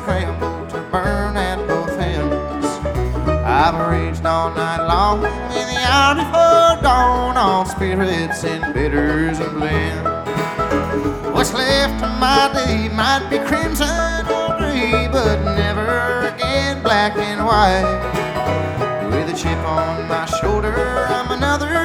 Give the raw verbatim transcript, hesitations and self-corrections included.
scramble to burn at both ends. I've raged all night long in the hour before dawn on spirits and bitters and blend. What's left of my day might be crimson or gray, but never again black and white. With a chip on my shoulder, I'm another